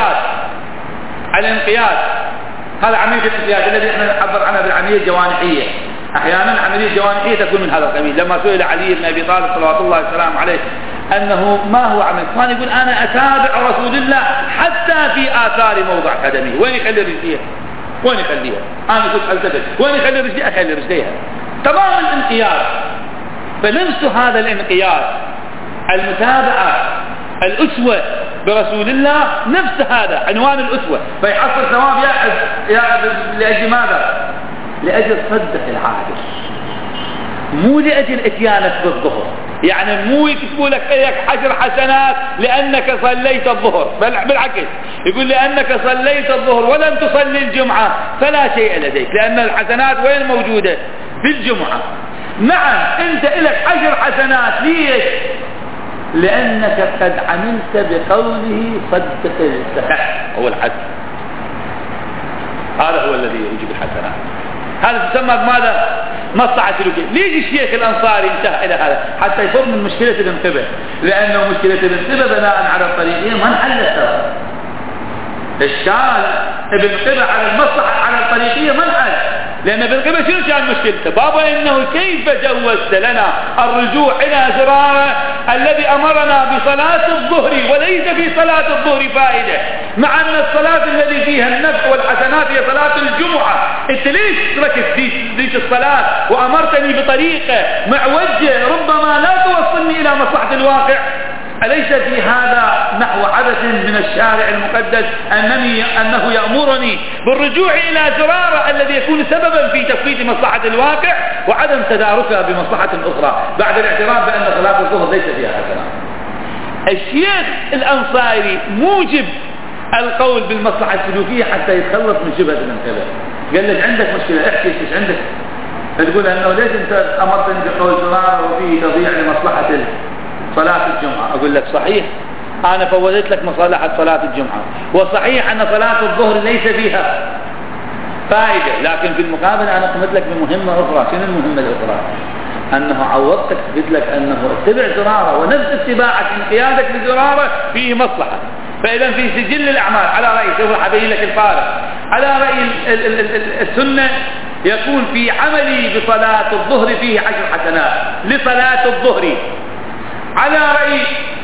الانقياد. هذا عملية الانقياد الذي احنا نعبر عنها بالعملية الجوانحية. أحيانا عملية الجوانحية تكون من هذا القبيل. لما سئل علي بن أبي طالب صلوات الله وسلامه عليه أنه ما هو عمل، كان يقول أنا أتابع رسول الله حتى في آثار موضع قدمه. وين يخلي رجليه؟ وين يخليها؟ أنا كنت ألتفت، وين يخلي رجليه؟ أخلي رجليها. تمام الانقياد. فنفس هذا الانقياد، المتابعة، الأسوة برسول الله، نفس هذا عنوان الأسوة. فيحصل ثواب لأجل ماذا؟ لأجل صدق العادل، مو لأجل اتيانك بالظهر. يعني مو يكتبوا لك 10 حسنات لأنك صليت الظهر، بل بالعكس يقول لأنك صليت الظهر ولم تصلي الجمعة فلا شيء لديك، لأن الحسنات وين موجودة؟ في الجمعة. نعم أنت لك 10 حسنات، ليش؟ لأنك قد عملت بقوله صدق الصحيح هو الحسن. هذا هو الذي يوجب الحسنات. هذا تسمى بماذا؟ مصلحة سلوكية. ليش الشيخ الأنصاري انتهى إلى هذا؟ حتى يفهم من مشكلة ابن قبة، لأنه مشكلة ابن قبة بناء على الطريقية ما انحلت ترى. إشكال ابن قبة على المصلحة على الطريقية ما انحل، لأن ابن قبة شنو كان مشكلته؟ بابا إنه كيف جوزت لنا الرجوع إلى زرارة الذي أمرنا بصلاة الظهر وليس في صلاة الظهر فائدة، مع أن الصلاة الذي فيها النفع والحسنات هي صلاة الجمعة. أنت ليش تركت ذيك الصلاة وأمرتني بطريقة معوجة ربما لا توصلني إلى مصلحة الواقع؟ أليس في هذا نحو عبث من الشارع المقدس أنه يأمرني بالرجوع إلى زرارة الذي يكون سببا في تفويت مصلحة الواقع وعدم تداركها بمصلحة أخرى بعد الاعتراف بأن صلاة الظهر ليس فيها حسنات؟ الشيخ الأنصاري موجب القول بالمصلحة السلوكية حتى يتخلص من شبهة ابن قبة. قال لك عندك مشكلة، احكي ايش عندك؟ تقول أنه ليش أنت أمرتني بقول زرارة وفيه تضييع لمصلحة صلاة الجمعة؟ أقول لك صحيح، أنا فوتت لك مصلحة صلاة الجمعة، وصحيح أن صلاة الظهر ليس فيها فائدة، لكن في المقابل أنا قمت لك بمهمة أخرى. شنو المهمة الأخرى؟ أنه عوضتك قلت لك أنه اتبع زرارة، ونفس اتباعك انقيادك لزرارة فيه مصلحة. فإذا في سجل الأعمال على رأي سوف أبين لك الفارق، على رأي السنة يكون في عملي بصلاة الظهر فيه 10 حسنات لصلاة الظهر، على رأي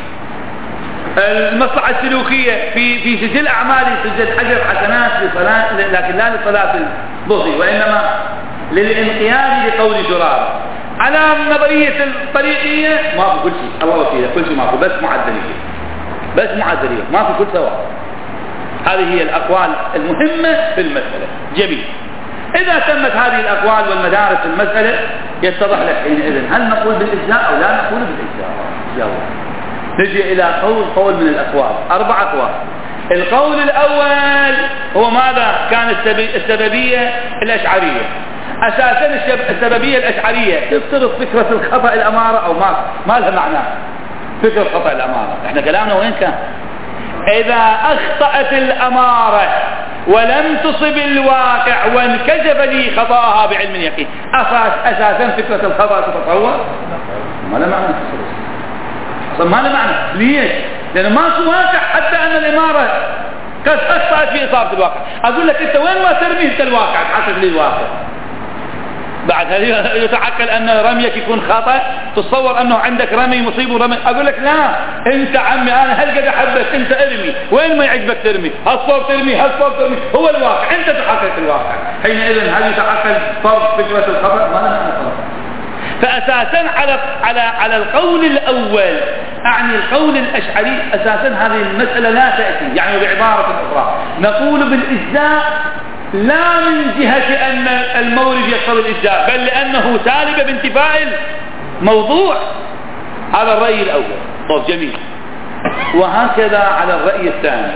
المصلحة السلوكية في سجل أعمالي سجل 10 حسنات لصلاة، لكن لا لصلاة الظهر وإنما للانقياد لقول زرارة. على نظرية الطريقية ما في كل شيء، الله وكيله كل شيء ما في، بس معدلية، بس معدلية، ما في كل سواء. هذه هي الأقوال المهمة في المسألة. جميل. إذا تمت هذه الأقوال والمدارس في المسألة يتضح لك حينئذ هل نقول بالإجزاء أو لا نقول بالإجزاء. يلا نجي إلى قول من الأقوال، 4 أقوال. القول الأول هو ماذا؟ كان السببية الأشعرية. أساسا السببية الأشعرية تفترض فكرة الخطأ الأمارة أو ما لها معنى فكرة خطأ الأمارة. احنا كلامنا وين كان؟ إذا أخطأت الأمارة ولم تصب الواقع وانكشف لي خطأها بعلم اليقين، أساسا فكرة الخطأ تتصور؟ ما لها معنى، أصلا ما لها معنى. ليش؟ لأنه ما في واقع، حتى أن الإمارة قد أخطأت في إصابة الواقع. أقول لك أنت وين ما ترمي أنت الواقع تحقق لي الواقع. بعد هذه يتعقل أن رميك يكون خطأ، تتصور أنه عندك رمي مصيب ورمي. أقول لك لا، أنت عمي أنا هل قد أحبك، أنت ارمي وين ما يعجبك ترمي، هالصوب ترمي هالصوب ترمي، هو الواقع، أنت تحقق الواقع. حينئذ هل يتعقل فرض فكرة الخطأ؟ ما لنا فرض. فأساسا على القول الأول، أعني القول الأشعري، أساسا هذه المسألة لا تأتي. يعني بعبارة أخرى نقول بالإجزاء لا من جهة أن المورد يقتضي الإجزاء، بل لأنه سالب بانتفاء الموضوع. هذا الرأي الأول. طيب جميل. وهكذا على الرأي الثاني،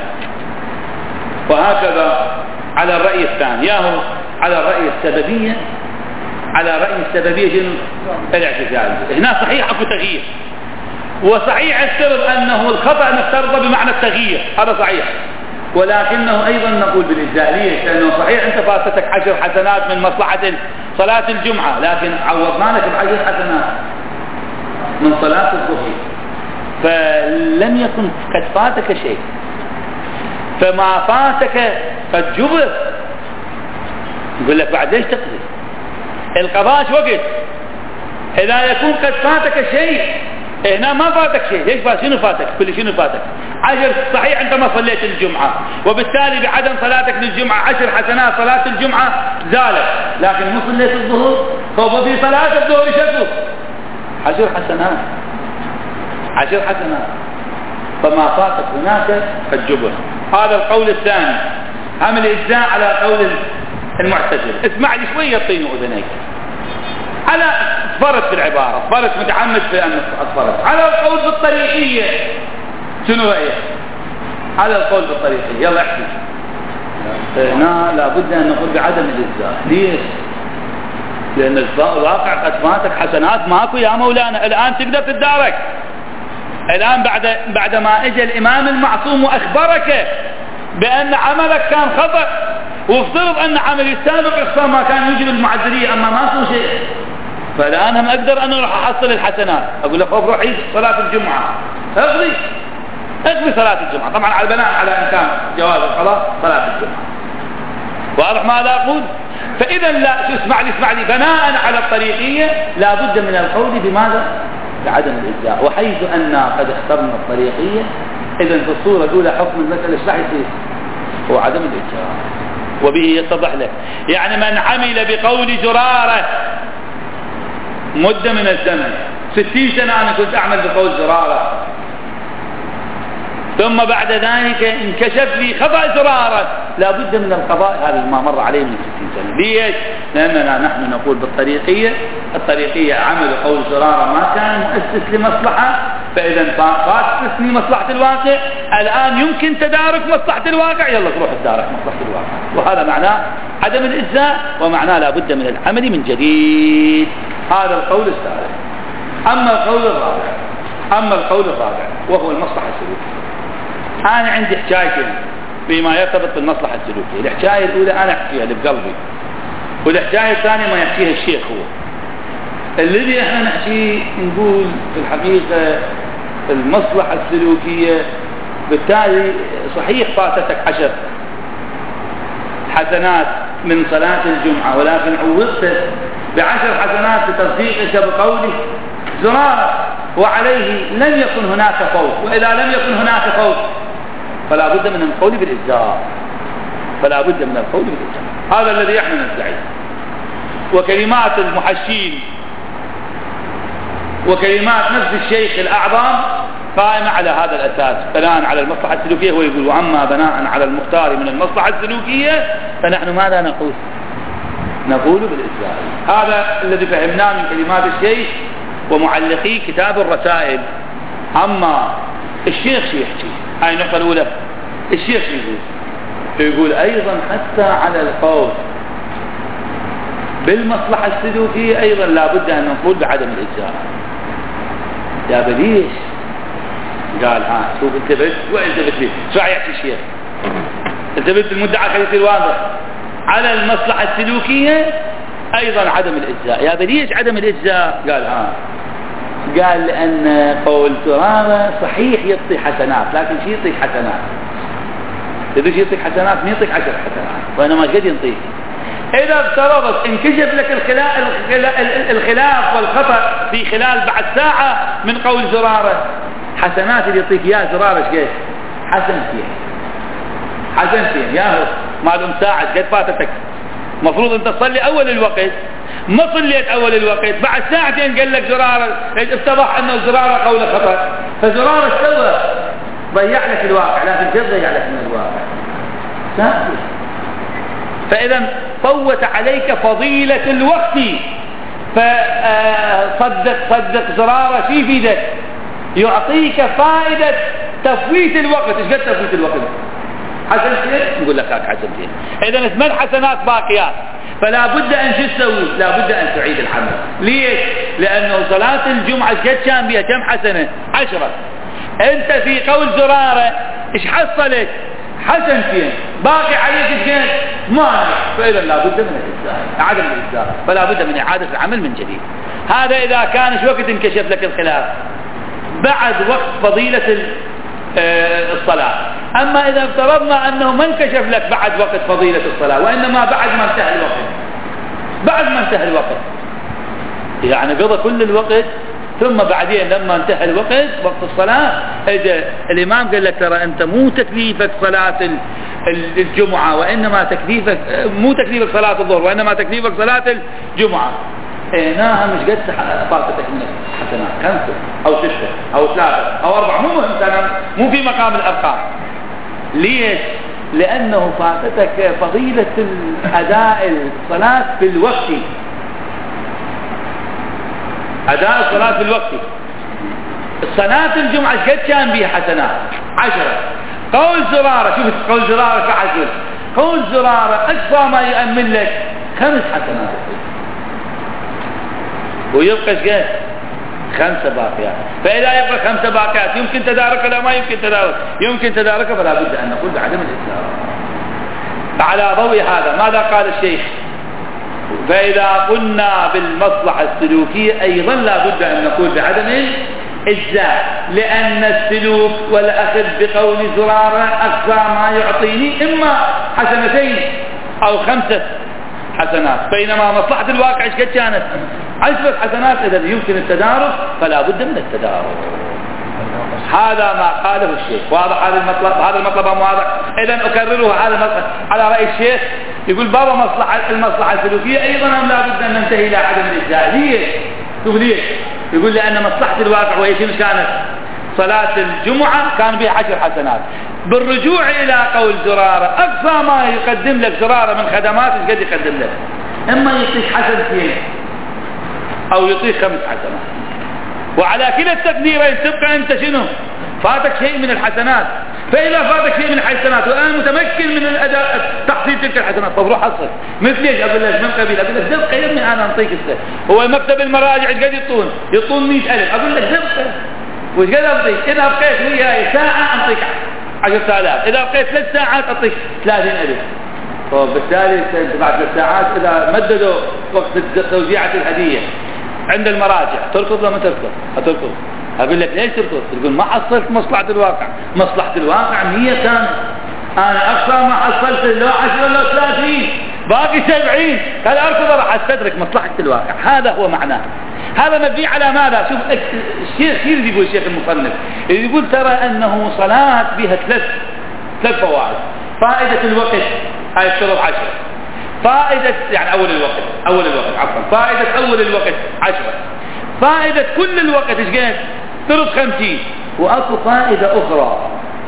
وهكذا على الرأي الثاني، ياهو على الرأي السببية. على رأي السببية شنو؟ الاعتزال. هنا صحيح أكو تغيير، وصحيح افترض أنه الخطأ نفترض بمعنى التغيير، هذا صحيح، ولكنه أيضا نقول بالإجزاء. ليش؟ لأنه صحيح أنت فاتتك 10 حسنات من مصلحة صلاة الجمعة، لكن عوضنا لك ب10 حسنات من صلاة الظهر، فلم يكن قد فاتك شيء، فما فاتك قد جبر. يقول لك بعد ليش تقضي؟ القضاء وقت إذا يكون قد فاتك شيء. هنا ما فاتك شيء. ليش فات؟ شنو فاتك؟ كل شنو فاتك؟ 10. صحيح أنت ما صليت الجمعة، وبالتالي بعدم صلاتك للجمعة 10 حسنات صلاة الجمعة زالت، لكن مو صليت الظهر، فهو في صلاة الظهر شكو 10 حسنات، 10 حسنات، فما فاتك هناك قد جبر. هذا القول الثاني. هم الإجزاء على قول المعتزلة. اسمع لي شوية طين وأذنيك. على فرد في العبارة، فرد متعمد في أن أصفرد. على القول بالطريقية شنو رأيك؟ على القول بالطريقية يلا احكي. هنا لابد أن نقول بعدم الإجزاء. ليش؟ لأن الواقع قد فاتك حسنات ماكو يا مولانا. الآن تقدر تتدارك. الآن بعد ما اجى الإمام المعصوم وأخبرك بأن عملك كان خطأ وافترض أن عملي السابق إخفاء ما كان يوجب المعدلية، أما ما أكون شيء، فالآن هم أقدر أن أروح أحصل الحسنات. أقول لك روح عيد صلاة الجمعة، اقضي صلاة الجمعة، طبعا على بناء على إمكان جواز الصلاة صلاة الجمعة. واضح ماذا أقول؟ فإذا لا اسمع لي بناء على الطريقية لا بد من القول بماذا؟ بعدم الإجزاء. وحيث أن قد اخترنا الطريقية، إذا في الصورة الأولى حكم المسألة ايش راح يصير؟ هو عدم الإجزاء، وبه يتضح له. يعني من عمل بقول زرارة مدة من الزمن، 60 سنة أنا كنت أعمل بقول زرارة، ثم بعد ذلك انكشف لي خطأ زرارة، لا بد من القضاء هذا ما مر عليه من 60 سنة. ليش؟ لأننا نحن نقول الطريقية عمل قول زرارة ما كان مؤسس لمصلحة، فإذا فات تسمي مصلحة الواقع، الآن يمكن تدارك مصلحة الواقع، يلا تروح تدارك مصلحة الواقع. وهذا معناه عدم الإجزاء، ومعناه لا بد من العمل من جديد. هذا القول الثالث. أما القول الرابع وهو المصلحة السلوكية. أنا عندي حكايتين فيما يرتبط بالمصلحة السلوكية. الحكاية الأولى أنا أحكيها اللي بقلبي، والحكاية الثانية ما يحكيها الشيخ. هو الذي احنا نحكي نقول في الحقيقة المصلحة السلوكية، بالتالي صحيح فاتتك 10 حسنات من صلاة الجمعة، ولكن عوضت ب10 حسنات بتصديقك بقوله زرارة، وعليه لم يكن هناك فوت. وإذا لم يكن هناك فوت فلا بد من القول بالإجزاء، هذا الذي احنا ندعي. وكلمات المحشين وكلمات نفس الشيخ الأعظم قائمة على هذا الأساس، بناء على المصلحة السلوكية. هو يقول وأما بناء على المختار من المصلحة السلوكية فنحن ماذا نقول بالإجزاء. هذا الذي فهمناه من كلمات الشيخ ومعلقي كتاب الرسائل. أما الشيخ يحكي هاي النقطة الأولى. الشيخ يقول أيضا حتى على القول بالمصلحة السلوكية أيضا لا بد أن نقول بعدم الإجزاء. يا بليش قال شوف انتبهت وانتبهت لي شو يحكي الشيخ، انتبهت المدعى خلي يصير واضح. على المصلحة السلوكية أيضا عدم الإجزاء. يا بليش عدم الإجزاء؟ قال لأن قول زرارة صحيح يعطي حسنات، لكن شي يعطيك حسنات، إذا شي يعطيك حسنات ما يعطيك 10 حسنات، وإنما قد ينطيك. إذا افترضت انكشف لك الخلاف والخطأ في خلال بعد ساعة من قول زرارة، حسنات اللي يعطيك إياه زرارة ايش حسنتين يا هو معلوم ساعة قد فاتتك. مفروض أنت تصلي أول الوقت، ما صليت أول الوقت، بعد ساعتين قال لك زرارة، اتضح أنه زرارة قول خطأ، فزرارة سوى ضيع لك الواقع، لكن جد ضيع لك من الواقع سهل. فإذا فوت عليك فضيلة الوقت، فصدق زرارة في ذلك يعطيك فائدة تفويت الوقت. ايش قد تفويت الوقت؟ حسنتين نقول لك حسنتين. إذا 8 حسنات باقيات، فلا بد أن تسوي، لا بد أن تعيد العمل. ليش؟ لأنه صلاة الجمعة قد كان بها كم حسنة؟ 10. أنت في قول زرارة إيش حصلت؟ حسنتين، باقي عليك اثنين ما، فإذا لا بد من الإجزاء، عدم الإجزاء، فلا بد من إعادة العمل من جديد. هذا إذا كان ايش وقت انكشف لك الخلاف؟ بعد وقت فضيلة الصلاة. أما إذا افترضنا أنه ما انكشف لك بعد وقت فضيلة الصلاة، وإنما بعد ما انتهى الوقت، يعني قضى كل الوقت، ثم بعدين لما انتهى الوقت وقت الصلاة اجى الإمام قال لك ترى أنت مو تكليفك صلاة الجمعة، وإنما تكليفك مو تكليفك صلاة الظهر، وإنما تكليفك صلاة الجمعة. هنا مش قد فاتتك من حسنات 5 أو 6 أو 3 أو 4، مو مهم، مو في مقام الأرقام. ليش؟ لأنه فاتتك فضيلة أداء الصلاة في الوقت، أداء الصلاة في الوقت. صلاة الجمعة قد كان بها حسنات 10. قول زرارة، شوف قول زرارة كعسل، قول زرارة أكثر ما يأمن لك 5 حسنات، ويبقى قد 5 باقيات. فإذا يبقى 5 باقيات يمكن تدارك ولا ما يمكن تدارك؟ يمكن تدارك، فلا بد أن نقول بعدم الإجزاء. على ضوء هذا ماذا قال الشيخ؟ فإذا قلنا بالمصلحة السلوكية أيضا لا بد أن نقول بعدم الإجزاء، لأن السلوك والأخذ بقول زرارة أقصى ما يعطيني إما حسنتين أو 5 حسنات، بينما مصلحة الواقع ايش قد كانت؟ 10 حسنات. إذا يمكن التدارك فلا بد من التدارك. هذا ما قاله الشيخ. واضح هذا المطلب؟ هذا المطلب واضح. إذا أكرره هذا المطلب على رأي الشيخ. يقول بابا المصلحة السلوكية أيضا لا بد أن ننتهي إلى عدم الإجزاء. ليش؟ يقول ليش؟ يقول لأن مصلحة الواقع وهي كانت صلاة الجمعة كان بها 10 حسنات. بالرجوع إلى قول زرارة أقصى ما يقدم لك زرارة من خدمات ايش قد يقدم لك؟ إما يعطيك حسنتين أو يعطيك 5 حسنات، وعلى كلا التقديرين تبقى أنت شنو؟ فاتك شيء من الحسنات. فإذا فاتك شيء من الحسنات وأنا متمكن من الأداء تحصيل تلك الحسنات طب روح حصل. مثل ايش؟ أقول لك من قبيل أقول لك دبقة يا ابني أنا أنطيك السنة. هو مكتب المراجع قد يطون 100,000 أقول لك دبقة وش قد أعطيك؟ إذا بقيت وياي ساعة أعطيك 10,000، إذا بقيت 3 ساعات أعطيك 30,000. وبالتالي بعد 3 ساعات إذا مددوا وقت توزيعة الهدية عند المراجع تركض ولا ما تركض؟ هتركض. أقول لك ليش تركض؟ تقول ما حصلت مصلحة الواقع. مصلحة الواقع 100 كانت، أنا أقصى ما حصلت لو 10 ولا 30 باقي 70. قال أركض راح أستدرك مصلحة الواقع. هذا هو معناه. هذا مبني على ماذا؟ شوف الشيخ يقول الشيخ المصنف يقول ترى أنه صلاة بها 3 فوائد. فائدة الوقت هاي الشرط 10. فائدة يعني أول الوقت عفوا. فائدة أول الوقت 10. فائدة كل الوقت ايش قد؟ ترد 50. وأكو فائدة أخرى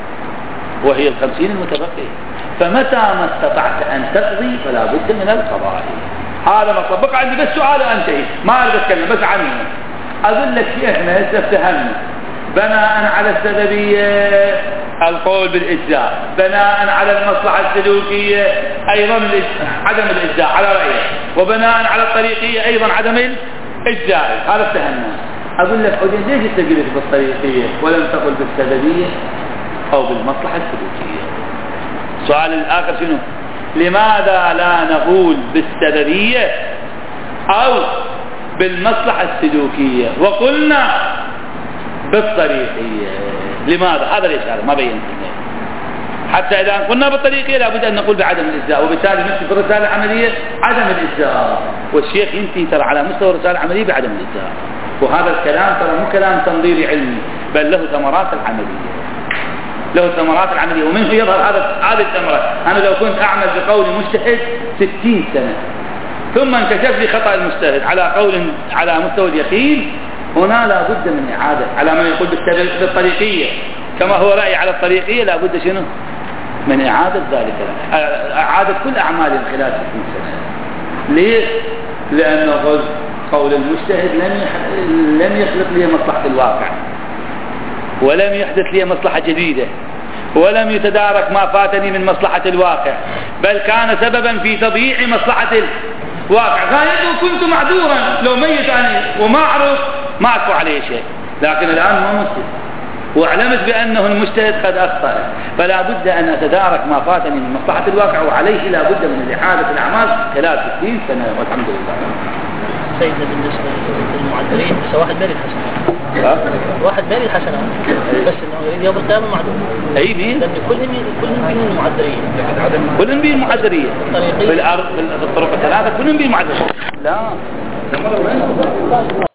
وهي 50 المتبقية. فمتى ما استطعت أن تقضي فلا بد من القضاء. هذا مطلب. بقى عندي بس سؤال أنتهي ما أريد أتكلم بس عنه. أقول لك شيخنا استفهمنا بناء على السببية القول بالإجزاء، بناء على المصلحة السلوكية أيضا عدم الإجزاء على رأيه، وبناء على الطريقية أيضا عدم الإجزاء. هذا افتهمنا. أقول لك حجين ليش استجلت بالطريقية ولم تقل بالسببية أو بالمصلحة السلوكية؟ السؤال الآخر شنو؟ لماذا لا نقول بالسببية أو بالمصلحة السلوكية وقلنا بالطريقية؟ لماذا؟ هذا الإشارة ما بينت. حتى إذا قلنا بالطريقية لابد أن نقول بعدم الإجزاء، وبالتالي نكتب في الرسالة العملية عدم الإجزاء، والشيخ ينتهي ترى على مستوى الرسالة العملية بعدم الإجزاء. وهذا الكلام ترى مو كلام تنظيري علمي بل له ثمرات العملية، له ثمرات العملية، ومنه يظهر هذه الثمرات. أنا لو كنت أعمل بقول مجتهد 60 سنة ثم انكشف لي خطأ المجتهد على قول على مستوى اليقين، هنا لا بد من إعادة على من يقول بالطريقية كما هو رأي على الطريقية. لا بد شنو؟ من إعادة ذلك، إعادة كل أعمال خلال 60 سنة. ليه؟ لأنه قول المجتهد لم يخلق لي مصلحة الواقع، ولم يحدث لي مصلحة جديدة، ولم يتدارك ما فاتني من مصلحة الواقع، بل كان سببا في تضييع مصلحة الواقع. غايته كنت معذورا لو ميت عني وما أعرف ما أكو عليه شيء، لكن الآن ما مجتهد وأعلمت بأنه المجتهد قد أخطأ، فلا بد أن أتدارك ما فاتني من مصلحة الواقع، وعليه لا بد من إعادة الأعمال خلال 60 سنة والحمد لله. سيدنا بالنسبة للمعذرين واحد باري الحسنات، واحد باري الحسنات بس انه يريد يوم القيامة معذور. اي مين؟ لأن كلهم بين المعذرين، كلهم بين المعذرين في الأرض في الطرق الثلاثة كلهم بين المعذرين. لا